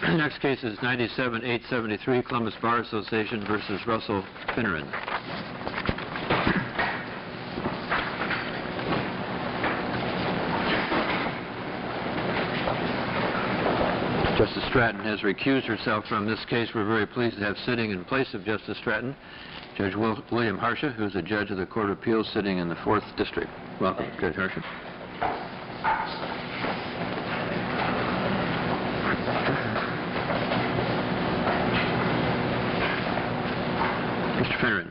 Next case is 97-873 Columbus Bar Association versus Russell Finneran. Justice Stratton has recused herself from this case. We're very pleased to have sitting in place of Justice Stratton Judge William Harsha, who's a judge of the Court of Appeals sitting in the 4th District. Welcome, Judge Harsha. Mr. Finneran.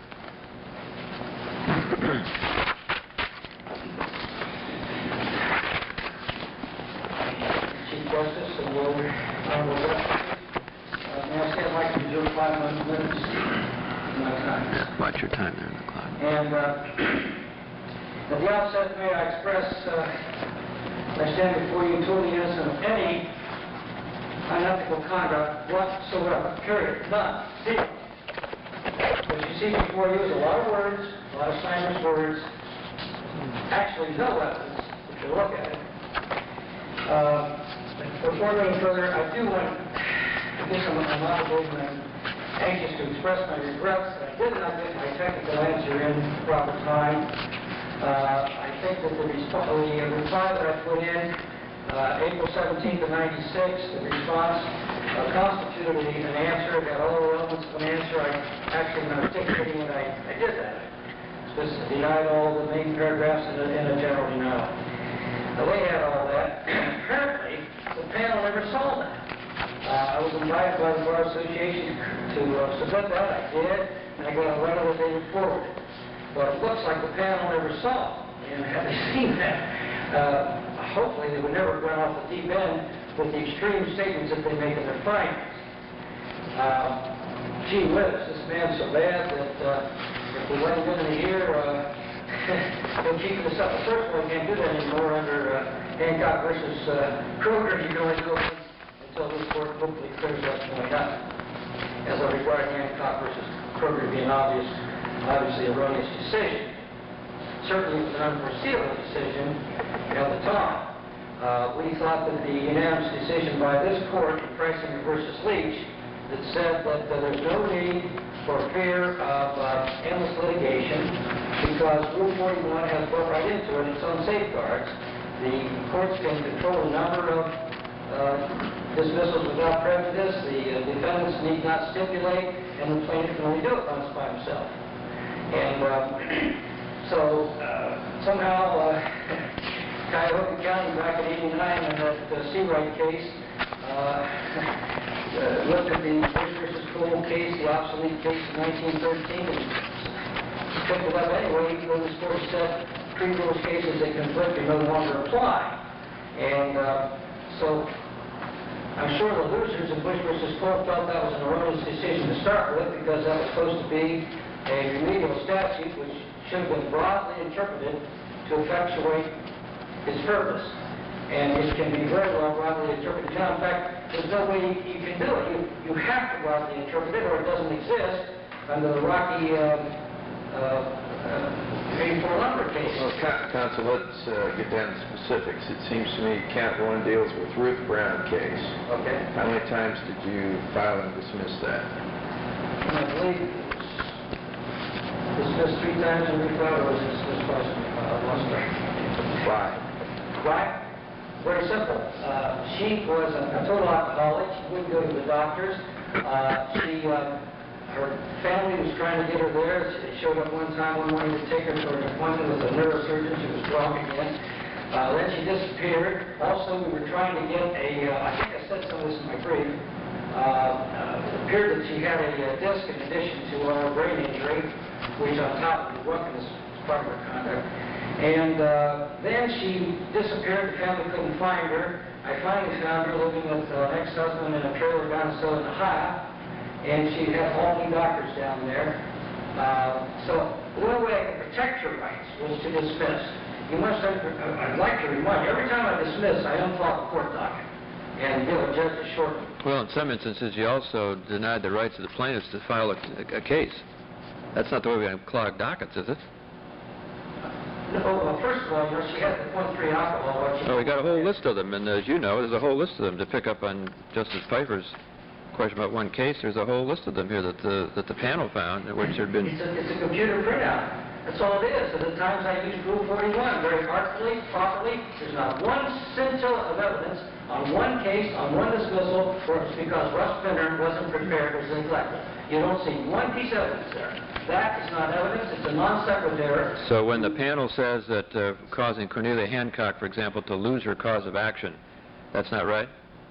Chief Justice and Honorable Justice, may I say I'd like to reserve 5 minutes of my time. Watch your time there on the clock. And at the outset, may I express I stand before you totally innocent of any unethical conduct whatsoever. Period. None. Zero. What you see before you is a lot of words, a lot of slanderous words, actually no evidence if you look at it. Before going further, I do want to give some obligation. I'm anxious to express my regrets that I did not get my technical answer in the proper time. I think that the reply that I put in April 17th of '96, the response constituted an answer, got all the elements of an answer. I actually been articulating it. I did that. Just denied all the main paragraphs in a general denial. Now, they had all that. Apparently, the panel never saw that. I was invited by the Bar Association to submit that. I did, and I got a letter that they would forward. But it looks like the panel never saw it. And had they seen that, hopefully they would never have gone off the deep end with the extreme statements that they make in their findings. Gee whiz, this man's so bad that if we went in the year, he'll keep this up. First of all, you can't do that anymore under Hancock versus Kroger. You can only do it until this court hopefully clears that point up. As I regard Hancock versus Kroger to be an obviously erroneous decision. Certainly it was an unforeseeable decision at the time. We thought that the unanimous decision by this court in Preisinger versus Leach that said that there's no need for fear of endless litigation because Rule 41 has built right into it its own safeguards. The courts can control the number of dismissals without prejudice. The defendants need not stipulate, and the plaintiff can only do it once by himself. And so somehow Cuyahoga County back in '89 in that Seawright case looked at the Bush versus Cole case, the obsolete case in 1913, and picked it up anyway, even though this court said pre-those cases that conflict no longer apply. And so I'm sure the losers in Bush versus Cole felt that was an erroneous decision to start with because that was supposed to be a remedial statute which should have been broadly interpreted to effectuate its purpose. And it can be very well broadly interpreted. Now, in fact, there's no way you can do it. You have to broadly interpret it or it doesn't exist under the Rocky 84 lumber case. Well, counsel, let's get down to specifics. It seems to me count 1 deals with Ruth Brown case. Okay. How many times did you file and dismiss that? I believe dismissed 3 times and refiled, or was dismissed once. Why? Why? Very simple. She was a total alcoholic. She wouldn't go to the doctors. Her family was trying to get her there. She showed up one morning to take her to an appointment with a neurosurgeon. She was drunk again. Then she disappeared. Also, we were trying to get I think I said some of this in my brief. It appeared that she had a disc in addition to a brain injury, which on top of the drunkenness was part of her conduct. And then she disappeared. The family couldn't find her. I finally found her living with an ex-husband in a trailer down in Southern Ohio. And she had all the doctors down there. So the only way I could protect her rights was to dismiss. You must I'd like to remind you, every time I dismiss, I unfile the court docket and give a judge a short. Well, in some instances, you also denied the rights of the plaintiffs to file a case. That's not the way we clog dockets, is it? No, well, first of all, you know, she had the .3 alcohol. Oh, we got a whole list of them, and as you know, there's a whole list of them to pick up on Justice Pfeiffer's question about one case. There's a whole list of them here that the panel found, which there had been... It's a computer printout. That's all it is. At the times I used Rule 41 very artfully, properly. There's not one scintilla of evidence on one case, on one dismissal, where it's because Russ Finner wasn't prepared, was neglected. You don't see one piece of evidence there. That is not evidence. It's a non sequitur. So when the panel says that causing Cornelia Hancock, for example, to lose her cause of action, that's not right?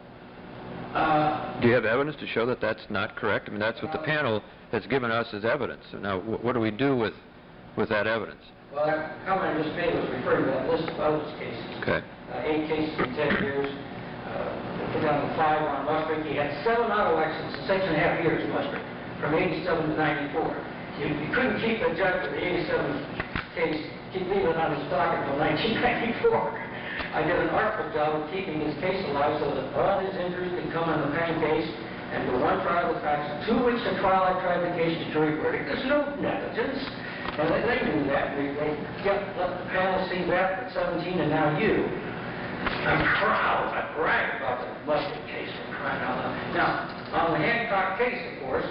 Do you have evidence to show that that's not correct? I mean, that's what the panel has given us as evidence. So now, what do we do with that evidence? Well, that comment I just made was referring to that list of other cases. Okay. 8 cases in 10 years. Put down the 5 on Mustard. He had 7 auto accidents in 6.5 years, Mustard, from 87 to 94. You couldn't keep a judge for the 87 case, keep leaving it on his docket until 1994. I did an artful job of keeping his case alive so that all his injuries could come on the Penn case and for one trial of the facts. 2 weeks of trial, I tried the case to jury verdict. There's no negligence. And they knew that. They let the panel see that at 17 and now you. I'm proud. I brag about the Mustard case for crying out loud. Now, on the Hancock case, of course,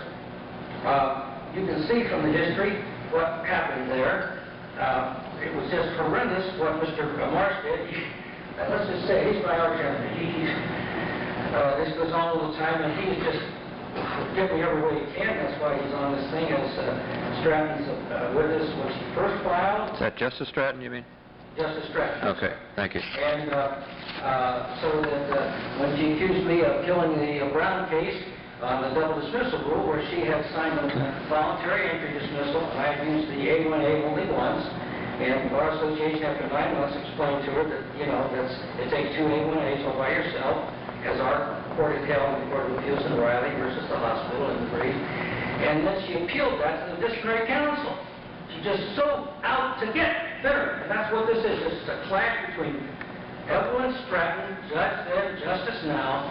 you can see from the history what happened there. It was just horrendous what Mr. Marsh did. Let's just say, he's my arch enemy. This goes on all the time, and he's just giving me every way he can. That's why he's on this thing as Stratton's witness was first filed. Is that Justice Stratton, you mean? Justice Stratton. Okay, thank you. And so that when she accused me of killing the Brown case on the double dismissal rule, where she had signed a voluntary entry dismissal, and I had used the A1A only once, and Bar Association after 9 months explained to her that, you know, it takes 2 A1As all by yourself, as our court had held in the Court of Appeals in Riley versus the hospital in the brief. And then she appealed that to the disciplinary council. She's just so out to get Finner. And that's what this is. This is a clash between Evelyn Stratton, Judge then, Justice now,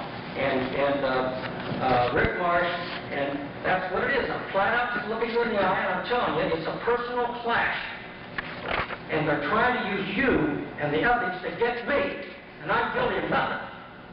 and Rick Marsh, and that's what it is. I'm flat out just looking you in the eye, and I'm telling you, it's a personal clash. And they're trying to use you and the ethics to get me, and I'm guilty of nothing.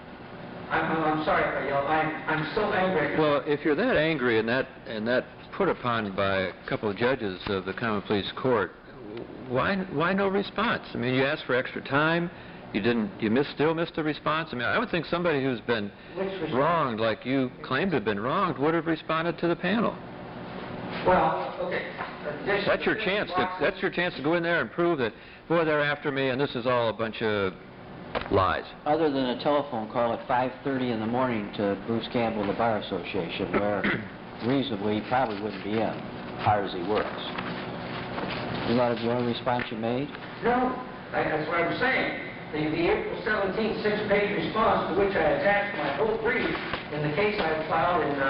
I'm sorry if I yell. I'm so angry. Well, if you're that angry and that put upon by a couple of judges of the Common Pleas Court, why no response? I mean, you asked for extra time. You didn't. Still missed a response. I mean, I would think somebody who's been wronged, like you claim to have been wronged, would have responded to the panel. Well, okay. That's your chance. That's your chance to go in there and prove that, boy, they're after me, and this is all a bunch of lies. Other than a telephone call at 5:30 in the morning to Bruce Campbell, the Bar Association, where reasonably he probably wouldn't be in, hard as he works. You want to response you made? No, that's what I'm saying. The April 17th 6-page response to which I attached my whole brief in the case I filed in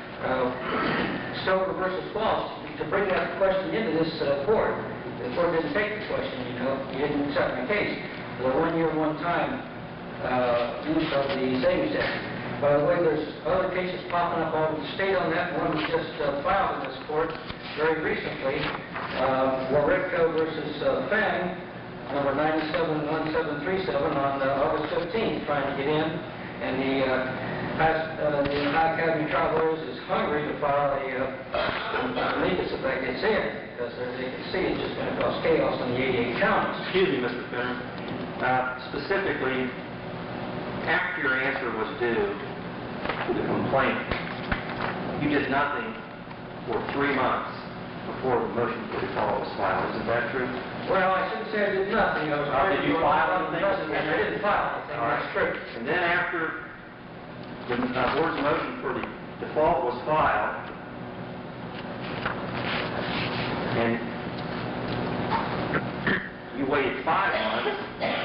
Stover versus Walsh to bring that question into this court. The court didn't take the question, you know. He didn't accept my case. The 1 year, 1 time use of the Savings Act. By the way, there's other cases popping up all over the state on that. One was just filed in this court very recently. Waritko versus Fang, number 971737 on August 15th, trying to get in. And the High Academy trial lawyers is hungry to file a amicus if that gets in, because they can see it's just going to cause chaos in the 88 counties. Excuse me, Mr. Finner. Specifically, after your answer was due to the complaint, you did nothing for 3 months before the motion for default was filed. Isn't that true? Well, I shouldn't say I did nothing. I was Did you file anything? I didn't file anything. That's true. And then after the board's motion for the default was filed, and you waited 5 months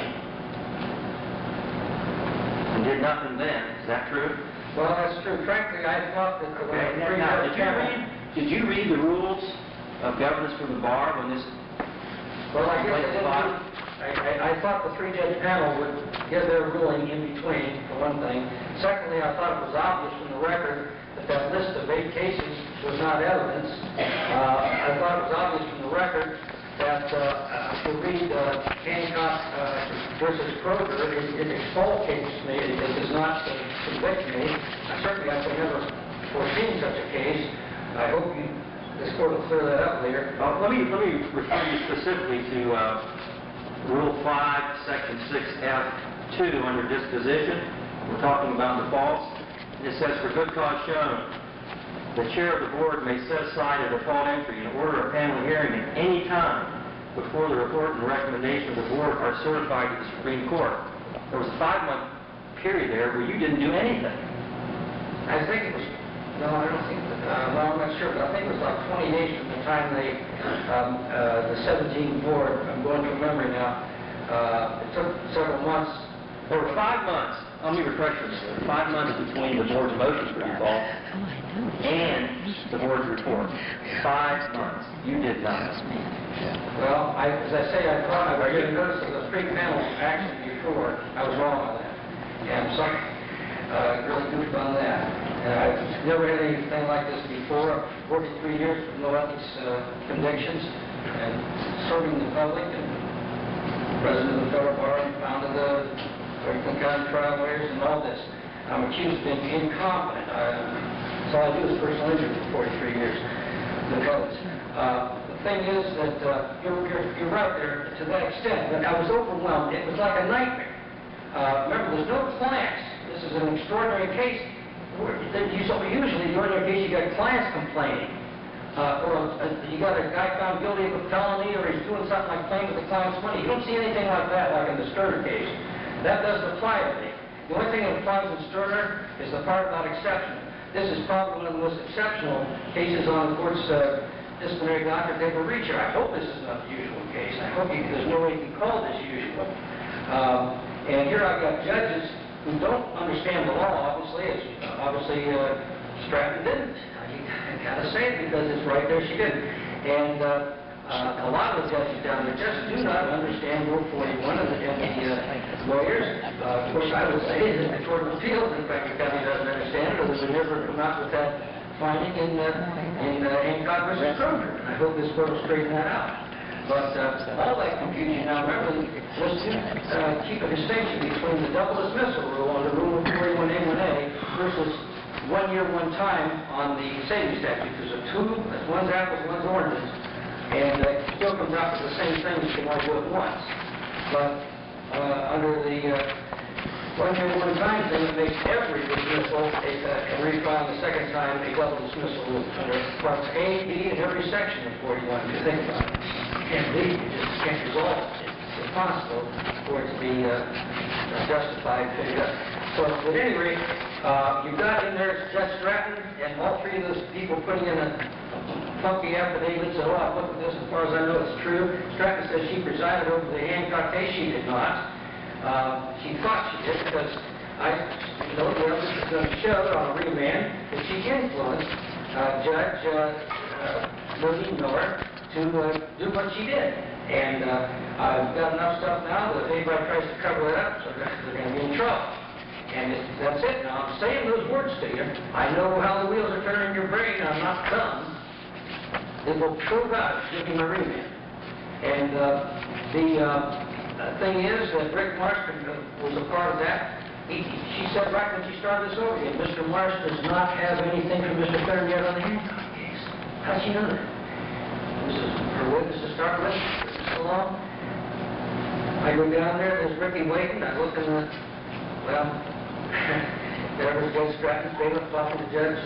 and did nothing then. Is that true? Well, that's true. Frankly, I thought that the way Did you read the rules of governance for the bar when this? Well, I guess I didn't. I thought the 3-judge panel would give their ruling in between, for one thing. Secondly, I thought it was obvious from the record that that list of 8 cases was not evidence. I thought it was obvious from the record that if you read Hancock versus Kroger, it exculpates me, it does not convict me. Certainly I could never foreseen such a case. I hope this court will clear that up later. Let me refer you specifically to Rule 5, Section 6F2 under disposition. We're talking about defaults. It says, for good cause shown, the chair of the board may set aside a default entry and order a panel hearing at any time before the report and recommendation of the board are certified to the Supreme Court. There was a 5-month period there where you didn't do anything. I think it was, no, I don't think, well, I'm not sure, but I think it was like 20 days from the time the 17 board, I'm going from memory now, it took several months. There were 5 months, let me refresh you, there were 5 months between the board's motion for default and the board's report. 5 months. You did nothing. Well, as I say, I thought I was getting notice of the pre-panel action before. I was wrong on that. Yeah, I'm sorry. Really goofed on that. I've never had anything like this before. 43 years with no ethics convictions and serving the public and president of the federal bar and founded the Franklin County Trial Lawyers and all this. I'm accused of being incompetent. That's all I do is personal injury for 43 years. The thing is that you're right there to that extent. But I was overwhelmed. It was like a nightmare. Remember, there's no clients. This is an extraordinary case. Usually, in the ordinary case, you got clients complaining. Or you got a guy found guilty of a felony, or he's doing something like playing with the client's money. You don't see anything like that, like in the Sterner case. That doesn't apply to me. The only thing that applies in Sterner is the part about exceptional. This is probably one of the most exceptional cases on the court's disciplinary docket they ever reached. I hope this is not the usual case. I hope there's no way you can call this usual. And here I've got judges who don't understand the law, obviously, Stratton didn't. I gotta say it because it's right there, she didn't. And a lot of the judges down there just do not understand Rule 41 and the lawyers. Of course, I would say that the Court of Appeals, in fact, the county doesn't understand it, or they would never come out with that finding in Hancock versus Kroger. And I hope this court will straighten that out. But all that confusion now, remember, was to keep a distinction between the double dismissal rule under Rule 41A1A versus 1 year, 1 time on the savings statute. There's one's apples, one's oranges. And it still comes out to the same thing if you want to do it once. But under the 1 year, 1 time thing, it makes every dismissal and refile the second time a double dismissal rule under parts A, B, and every section of 41. If you think about it, you can't leave, you just can't resolve it. It's impossible for it to be justified, figured out. So at any rate, you've got in there Judge Stratton and all 3 of those people putting in a funky affidavit, said, oh, I've looked at this, as far as I know it's true. Stratton says she presided over the Hancock case. She did not. She thought she did because the evidence is going to show on a remand that she influenced Judge Lillian Miller to do what she did. And I've got enough stuff now that if anybody tries to cover it up, so they're going to be in trouble. And that's it. Now, I'm saying those words to you. I know how the wheels are turning in your brain. I'm not dumb. It will prove out. Give me my remand. And the thing is that Rick Marsh was a part of that. She said right when she started this over again, Mr. Marsh does not have anything from Mr. Fenner yet on the Hancock case. How does she know that? This is her witness to start with. This is so long. I go down there, there's Ricky waiting. I look in the, well, there was Judge Stratton's bailiff talking to Judge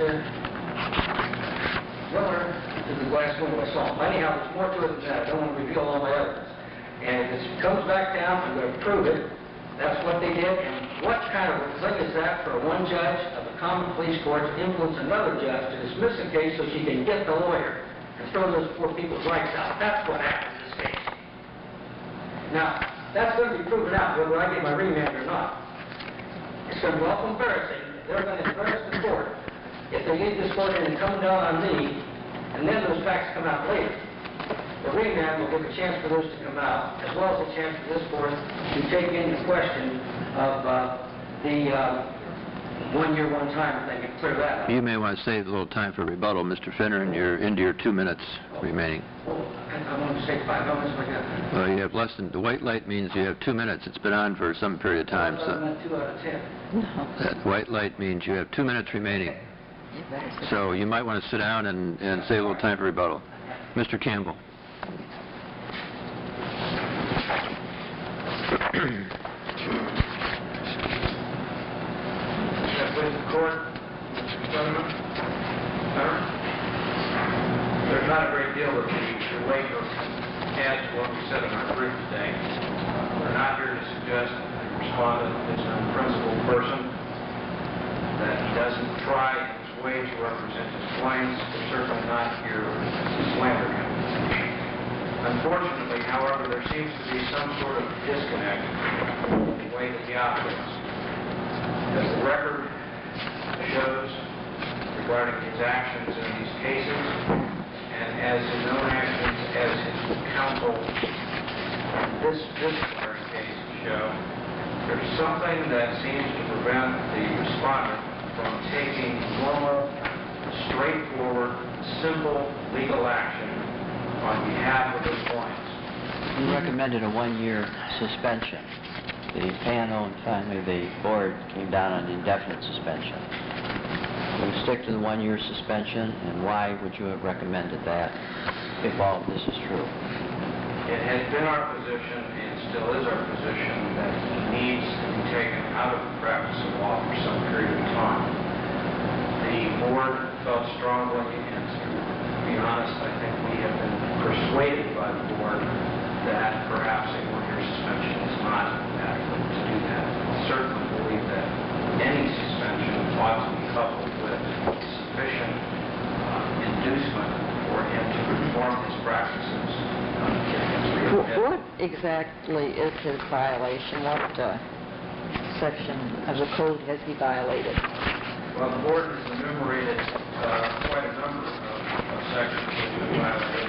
Miller to the glass window. I saw him. Anyhow, there's more to it than that. I don't want to reveal all my evidence. And if it comes back down, I'm going to prove it. That's what they did. And what kind of a thing is that for one judge of the common police court to influence another judge to dismiss a case so she can get the lawyer and throw those 4 people's rights out? That's what happened in this case. Now, that's going to be proven out whether I get my remand or not. It's going to be awful embarrassing. They're going to embarrass the court if they leave this court and come down on me, and then those facts come out later. The remand will give a chance for those to come out, as well as a chance for this court to take into question of the 1 year, 1 time thing and clear that up. You may want to save a little time for rebuttal, Mr. Finner, and you're into your 2 minutes. remaining. I want to say 5 elements like that. Well, you have less than, the white light means you have 2 minutes. It's been on for some period of time, I so meant 2 out of 10. that white light means you have 2 minutes remaining. So you might want to sit down and save a little time for rebuttal. Mr. Campbell. Please, the court, Mr. Sutherland. There's not a great deal that the waiver adds to what we said in our brief today. We're not here to suggest that the respondent is an unprincipled person, that he doesn't try his way to represent his clients. We're certainly not here to slander him. Unfortunately, however, there seems to be some sort of disconnect in the way that he operates. As the record shows regarding his actions in these cases, and as his own actions as his counsel in this disciplinary case show, there's something that seems to prevent the respondent from taking normal, straightforward, simple legal action on behalf of his clients. You recommended a 1-year suspension. The panel and finally the board came down on indefinite suspension. Will you stick to the 1-year suspension, and why would you have recommended that if all of this is true? It has been our position, and still is our position, that he needs to be taken out of the practice of law for some period of time. The board felt strongly, and to be honest, I think we have been persuaded by the board that perhaps a 1-year suspension is not adequate to do that. We certainly believe that any suspension ought to be coupled with sufficient inducement for him to reform his practices. What exactly is his violation? What section of the code has he violated? Well, the board has enumerated quite a number of sections that he violated.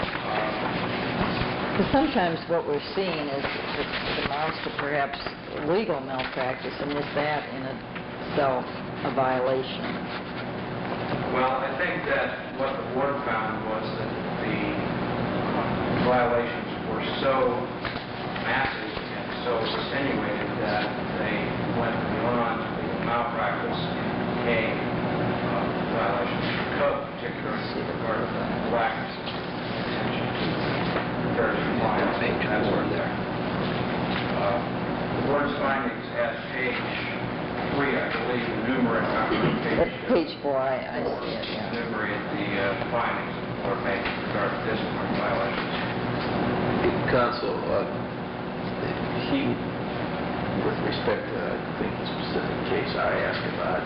Because sometimes what we're seeing is it amounts to perhaps legal malpractice, and is that in itself a violation? Well, I think that what the board found was that the violations were so massive and so insinuated that they went beyond legal malpractice and became violations of the code, particularly with regard to the lack of attention to fair compliance and that sort of thing. The board's findings at page 3, I believe, enumerate Page 4, I see it, yeah. enumerate the findings that the board made with regard to disciplinary violations. Counsel, with respect to, I think, the specific case I asked about,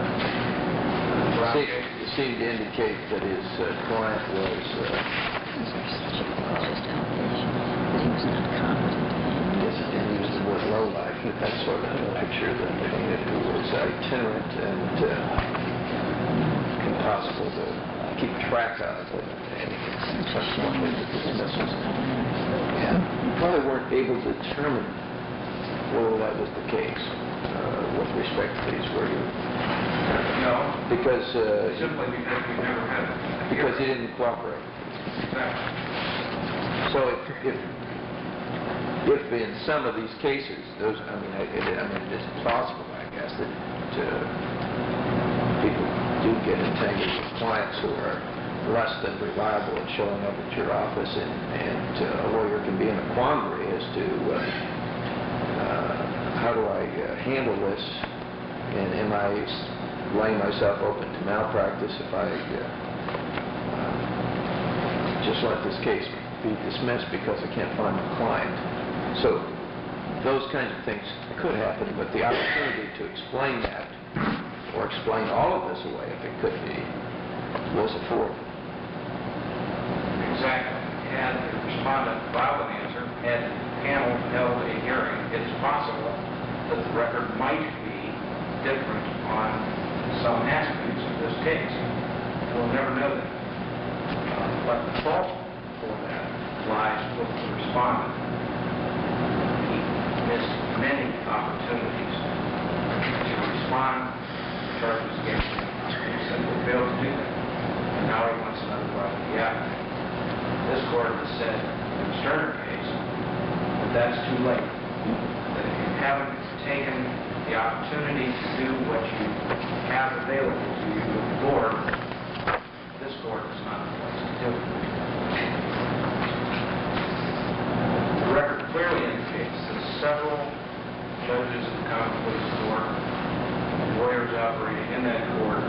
seemed to indicate that his client was he used the word lowlife, that sort of picture that who was itinerant and impossible to keep track of, and subsequently the dismissals. And you probably weren't able to determine whether that was the case with respect to these, were you? No. Because Simply because we never had it. because he didn't cooperate. Exactly. So if in some of these cases, those, it's plausible, I guess, that people do get entangled with clients who are less than reliable at showing up at your office, and a lawyer can be in a quandary as to how do I handle this, and am I laying myself open to malpractice if I just let this case be dismissed because I can't find my client. So those kinds of things could happen, but the opportunity to explain that or explain all of this away, if it could be, was afforded. Exactly. Had the respondent filed an answer, had the panel held a hearing, it's possible that the record might be different on some aspects of this case. We'll never know that. But the fault for that lies with the respondent. He missed many opportunities to respond to charges against him. He simply failed to do that. And now he wants another bite of the apple. this court has said in the Sterner case that that's too late. That if you haven't taken the opportunity to do what you have available to you with the board, this court is not the place to do it. The record clearly indicates that several judges of the Common Pleas Court, lawyers operating in that court,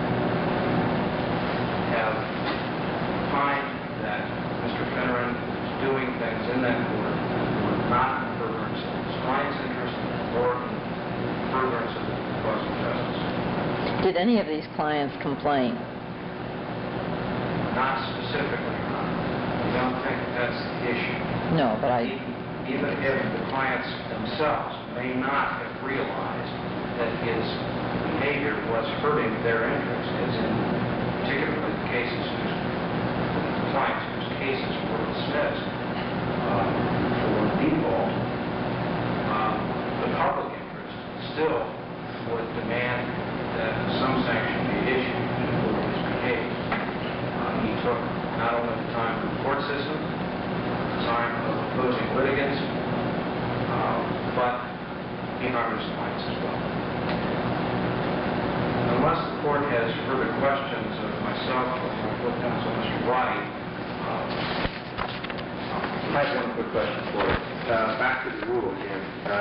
have opined that Mr. Finneran is doing things in that court that were not in furtherance of his client's interest or in furtherance of the cause of justice. Did any of these clients complain? Not specifically, Your Honor. I don't think that's the issue. No, but Even if the clients themselves may not have realized that his behavior was hurting their interest, as in particularly the cases clients whose cases were dismissed for default, the public interest still would demand that some sanction be issued for his behavior. He took not only the time of the court system, the time of opposing litigants, but he harmed his clients as well. Unless the court has further questions of myself or my co-counsel, Mr. Waddy, I have one quick question for you. Back to the rule again.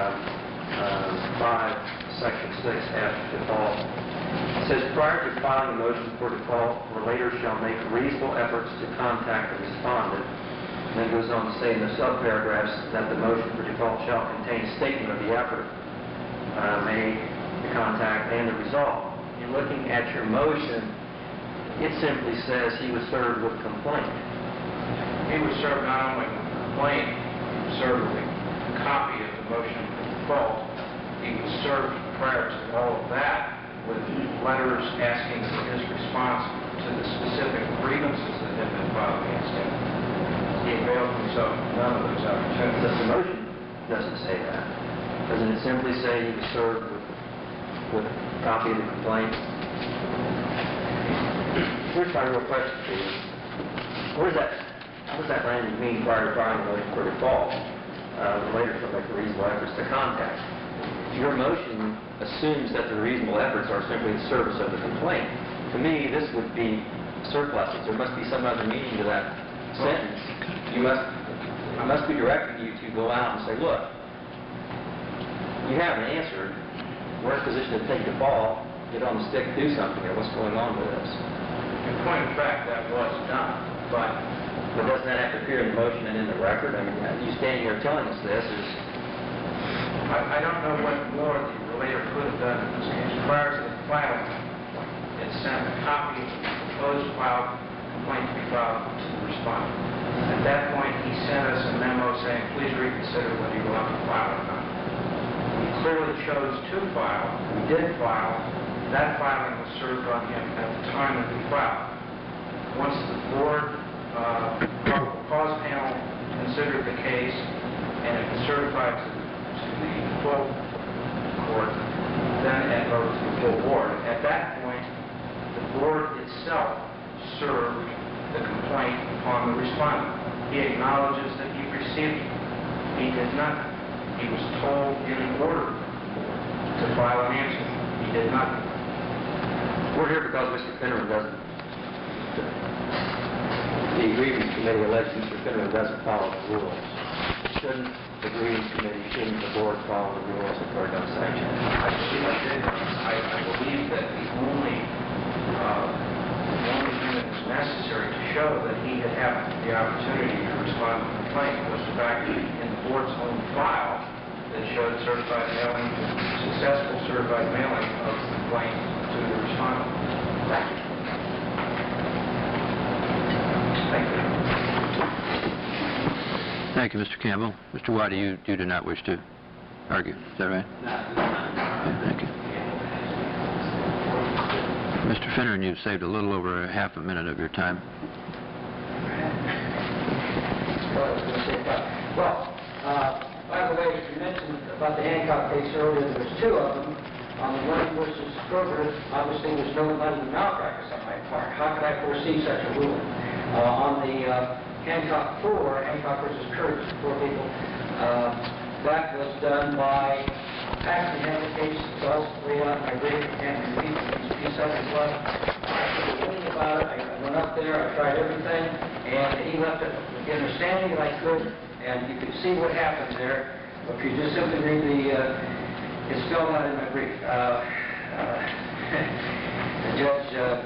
5, Section 6F, default. It says, prior to filing a motion for default, relator shall make reasonable efforts to contact the respondent. And then it goes on to say in the subparagraphs that the motion for default shall contain a statement of the effort made, the contact, and the result. In looking at your motion, it simply says he was served with complaint. he was served not only with a complaint, he was served with a copy of the motion for default. He was served prior to all of that with letters asking for his response to the specific grievances that had been filed against him. He availed himself of none of those opportunities. The motion doesn't say that. Doesn't it simply say he was served with a copy of the complaint? Here's my real question to you. What does that language mean prior to filing a motion for default? Relator shall make reasonable efforts to contact. Your motion assumes that the reasonable efforts are simply in service of the complaint. To me, this would be surplusage. There must be some other meaning to that sentence. I must be directing you to go out and say, look, you haven't answered. We're in a position to take the ball, get on the stick, do something here. What's going on with this? In point of fact, that was done, but doesn't that have to appear in the motion and in the record? I mean, you standing here telling us this is... I don't know what more the relator could have done in this case. Prior to the filing, it sent a copy of the proposed filed complaint to be filed to the respondent. At that point, he sent us a memo saying, please reconsider whether you want to file or not. We clearly chose to file. We did file. That filing was served on him at the time that we filed. Once the board cause panel considered the case and it was certified to the full court, then it goes to the full board. At that point, the board itself served the complaint upon the respondent. He acknowledges that he received it. He did not. He was told in order to file an answer. He did not. We're here because Mr. Finneran doesn't... The Grievance Committee alleges Mr. Finneran doesn't follow the rules. Shouldn't the Grievance Committee, shouldn't the board follow the rules if there are no sanctions? I believe that the only thing that was necessary to show that he had had the opportunity to respond to the complaint was the fact that in the board's own file that showed certified mailing, successful certified mailing of the complaint to the respondent. Thank you. Thank you. Thank you, Mr. Campbell. Mr. Waddy, you do not wish to argue. Is that right? Okay, thank you. Mr. Finneran, you've saved a little over a half a minute of your time. Well, by the way, you mentioned about the Hancock case earlier. There's two of them. On the Wayne versus Kroger, obviously there's no money malpractice on my part. How could I foresee such a ruling? On the Hancock 4, Hancock versus Kurtz, 4 people. That was done by, actually had the case, so I was laid out my brief, and these few seconds left. I said anything about it, I went up there, I tried everything, and he left it with the understanding that I could, and you could see what happened there. If you just simply read the, it's spelled out in my brief. The judge,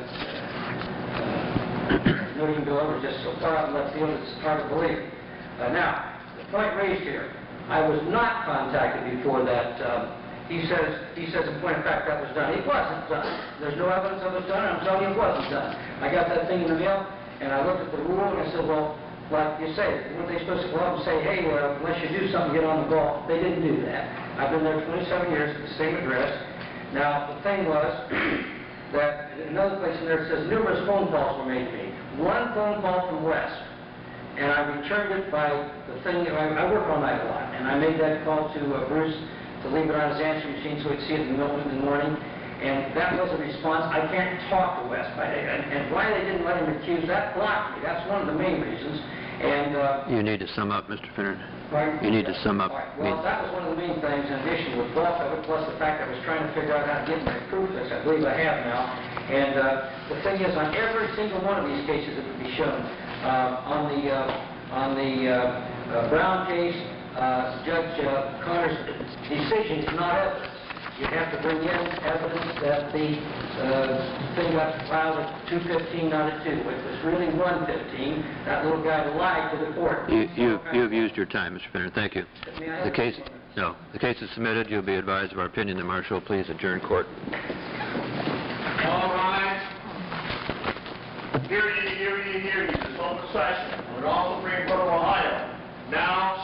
noting go over just so far out in left field, it's hard to believe. Now, the point raised here, I was not contacted before that. He says, in point of fact, that was done. It wasn't done. There's no evidence of it done, and I'm telling you it wasn't done. I got that thing in the mail, and I looked at the rule, and I said, well, like you say, weren't they supposed to go up and say, hey, unless you do something, get on the ball? They didn't do that. I've been there 27 years at the same address. Now, the thing was that another place in there it says numerous phone calls were made to me. One phone call from West, and I returned it by the thing, I work all night a lot, and I made that call to Bruce to leave it on his answering machine so he'd see it in the middle of the morning, and that was a response. I can't talk to West, and why they didn't let him accuse, that blocked me. That's one of the main reasons, and... You need to sum up, Mr. Finner. Pardon? You need to sum up. Right. Well, that was one of the main things, in addition with both of it, plus the fact I was trying to figure out how to get my proof, which I believe I have now. And the thing is, on every single one of these cases, it would be shown. On the Brown case, Judge Connor's decision is not evidence. You have to bring in evidence that the thing got filed at 2:15, not at 2. It was really 1:15. That little guy lied to the court. You've used your time, Mr. Finner. Thank you. May I have The case is submitted. You'll be advised of our opinion. The marshal, please adjourn court. All rise. Hear ye, hear ye, hear ye. This open session with all Supreme Court of Ohio. Now